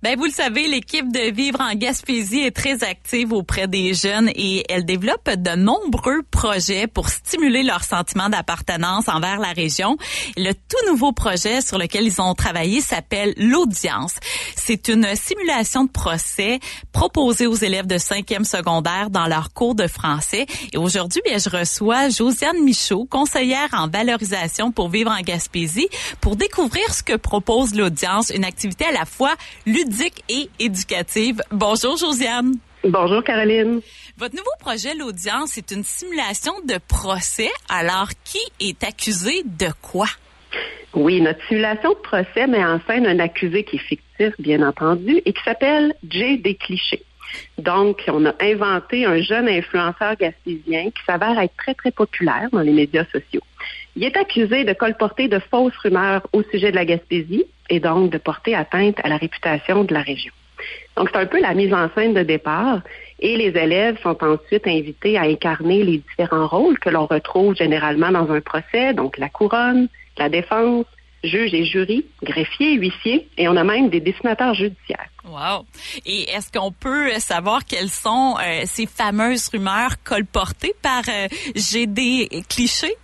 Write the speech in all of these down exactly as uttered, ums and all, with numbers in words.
Ben vous le savez, l'équipe de Vivre en Gaspésie est très active auprès des jeunes et elle développe de nombreux projets pour stimuler leur sentiment d'appartenance envers la région. Le tout nouveau projet sur lequel ils ont travaillé s'appelle l'Audience. C'est une simulation de procès proposée aux élèves de cinquième secondaire dans leur cours de français. Et aujourd'hui, bien, je reçois Josiane Michaud, conseillère en valorisation pour Vivre en Gaspésie, pour découvrir ce que propose l'Audience, une activité à la fois ludique et éducative. Bonjour Josiane. Bonjour Caroline. Votre nouveau projet, l'Audience, c'est une simulation de procès. Alors, qui est accusé de quoi? Oui, notre simulation de procès met en scène un accusé qui est fictif, bien entendu, et qui s'appelle Jay des Clichés. Donc, on a inventé un jeune influenceur gaspésien qui s'avère être très, très populaire dans les médias sociaux. Il est accusé de colporter de fausses rumeurs au sujet de la Gaspésie et donc de porter atteinte à la réputation de la région. Donc, c'est un peu la mise en scène de départ et les élèves sont ensuite invités à incarner les différents rôles que l'on retrouve généralement dans un procès, donc la couronne, la défense, juge et jury, greffier, huissier, et on a même des dessinateurs judiciaires. Wow! Et est-ce qu'on peut savoir quelles sont euh, ces fameuses rumeurs colportées par euh, G D Clichés?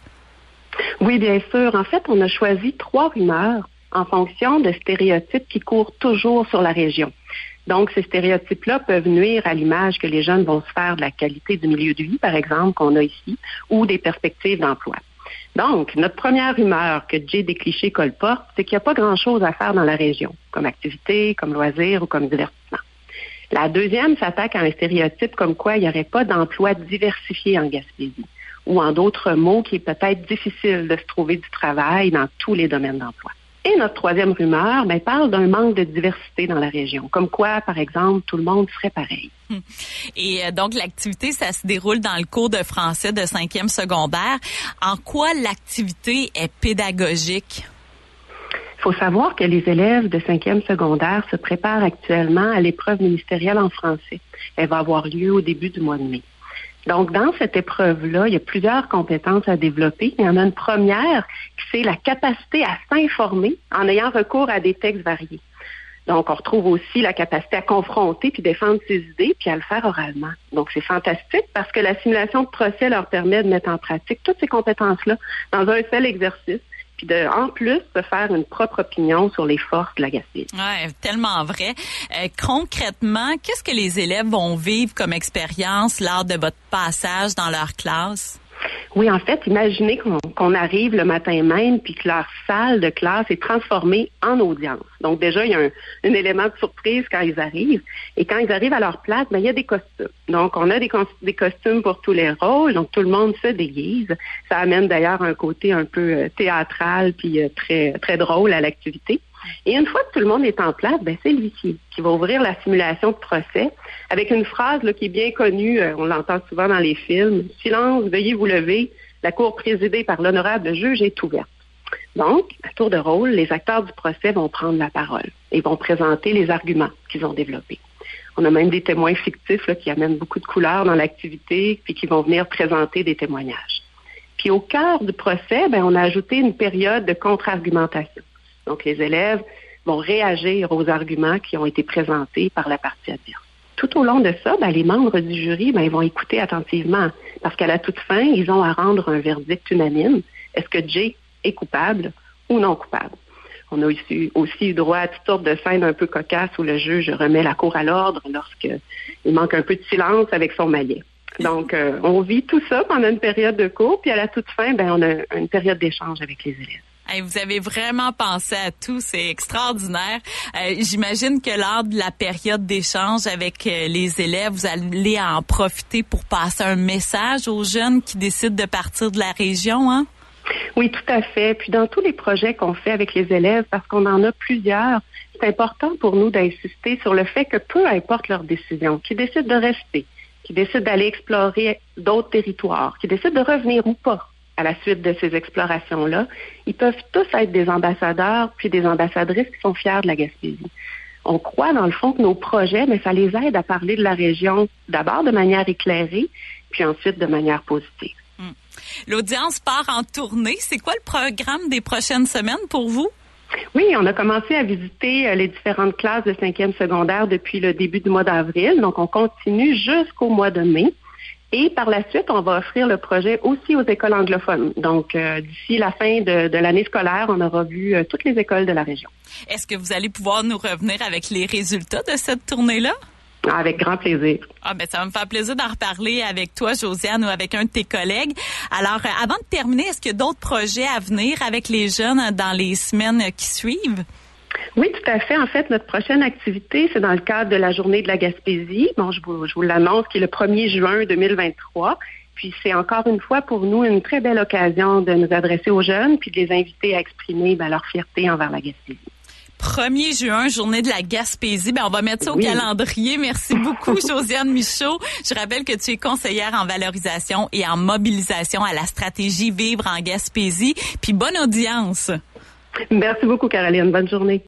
Oui, bien sûr. En fait, on a choisi trois rumeurs en fonction de stéréotypes qui courent toujours sur la région. Donc, ces stéréotypes-là peuvent nuire à l'image que les jeunes vont se faire de la qualité du milieu de vie, par exemple, qu'on a ici, ou des perspectives d'emploi. Donc, notre première rumeur que Jay des Clichés colporte, c'est qu'il n'y a pas grand-chose à faire dans la région, comme activité, comme loisir ou comme divertissement. La deuxième s'attaque à un stéréotype comme quoi il n'y aurait pas d'emploi diversifié en Gaspésie, ou en d'autres mots, qu'il est peut-être difficile de se trouver du travail dans tous les domaines d'emploi. Et notre troisième rumeur ben, parle d'un manque de diversité dans la région, comme quoi, par exemple, tout le monde serait pareil. Et euh, donc, l'activité, ça se déroule dans le cours de français de cinquième secondaire. En quoi l'activité est pédagogique? Il faut savoir que les élèves de cinquième secondaire se préparent actuellement à l'épreuve ministérielle en français. Elle va avoir lieu au début du mois de mai. Donc, dans cette épreuve-là, il y a plusieurs compétences à développer. Il y en a une première, c'est la capacité à s'informer en ayant recours à des textes variés. Donc, on retrouve aussi la capacité à confronter puis défendre ses idées puis à le faire oralement. Donc, c'est fantastique parce que la simulation de procès leur permet de mettre en pratique toutes ces compétences-là dans un seul exercice. Puis de, en plus, de faire une propre opinion sur les forces de la Gaspésie. Ouais, tellement vrai. Euh, concrètement, qu'est-ce que les élèves vont vivre comme expérience lors de votre passage dans leur classe? Oui, en fait, imaginez qu'on, qu'on arrive le matin même puis que leur salle de classe est transformée en audience. Donc déjà, il y a un, un élément de surprise quand ils arrivent. Et quand ils arrivent à leur place, ben, il y a des costumes. Donc, on a des, des costumes pour tous les rôles. Donc, tout le monde se déguise. Ça amène d'ailleurs un côté un peu euh, théâtral puis euh, très, très drôle à l'activité. Et une fois que tout le monde est en place, ben, c'est l'huissier qui va ouvrir la simulation de procès avec une phrase là, qui est bien connue, euh, on l'entend souvent dans les films. « Silence, veuillez vous lever. La cour présidée par l'honorable juge est ouverte. » Donc, à tour de rôle, les acteurs du procès vont prendre la parole et vont présenter les arguments qu'ils ont développés. On a même des témoins fictifs là, qui amènent beaucoup de couleurs dans l'activité puis qui vont venir présenter des témoignages. Puis au cœur du procès, ben, on a ajouté une période de contre-argumentation. Donc, les élèves vont réagir aux arguments qui ont été présentés par la partie adverse. Tout au long de ça, ben, les membres du jury ben, ils vont écouter attentivement parce qu'à la toute fin, ils ont à rendre un verdict unanime. Est-ce que Jay est coupable ou non coupable? On a aussi, aussi eu droit à toutes sortes de scènes un peu cocasses où le juge remet la cour à l'ordre lorsqu'il manque un peu de silence avec son maillet. Donc, euh, on vit tout ça pendant une période de cours, puis à la toute fin, ben, on a une période d'échange avec les élèves. Hey, vous avez vraiment pensé à tout, c'est extraordinaire. Euh, j'imagine que lors de la période d'échange avec euh, les élèves, vous allez en profiter pour passer un message aux jeunes qui décident de partir de la région, hein? Oui, tout à fait. Puis dans tous les projets qu'on fait avec les élèves, parce qu'on en a plusieurs, c'est important pour nous d'insister sur le fait que peu importe leur décision, qu'ils décident de rester, qu'ils décident d'aller explorer d'autres territoires, qu'ils décident de revenir ou pas à la suite de ces explorations-là, ils peuvent tous être des ambassadeurs puis des ambassadrices qui sont fiers de la Gaspésie. On croit, dans le fond, que nos projets, mais ça les aide à parler de la région d'abord de manière éclairée, puis ensuite de manière positive. Hum. L'Audience part en tournée. C'est quoi le programme des prochaines semaines pour vous? Oui, on a commencé à visiter les différentes classes de cinquième secondaire depuis le début du mois d'avril. Donc, on continue jusqu'au mois de mai. Et par la suite, on va offrir le projet aussi aux écoles anglophones. Donc, euh, d'ici la fin de, de l'année scolaire, on aura vu euh, toutes les écoles de la région. Est-ce que vous allez pouvoir nous revenir avec les résultats de cette tournée-là? Avec grand plaisir. Ah ben ça va me faire plaisir d'en reparler avec toi, Josiane, ou avec un de tes collègues. Alors, euh, avant de terminer, est-ce qu'il y a d'autres projets à venir avec les jeunes dans les semaines qui suivent? Oui, tout à fait. En fait, notre prochaine activité, c'est dans le cadre de la Journée de la Gaspésie. Bon, je vous, je vous l'annonce, qui est le premier juin deux mille vingt-trois. Puis, c'est encore une fois pour nous une très belle occasion de nous adresser aux jeunes puis de les inviter à exprimer ben, leur fierté envers la Gaspésie. premier juin, Journée de la Gaspésie. Ben, on va mettre ça au oui. calendrier. Merci beaucoup, Josiane Michaud. Je rappelle que tu es conseillère en valorisation et en mobilisation à la stratégie Vivre en Gaspésie. Puis, bonne audience. Merci beaucoup, Caroline. Bonne journée.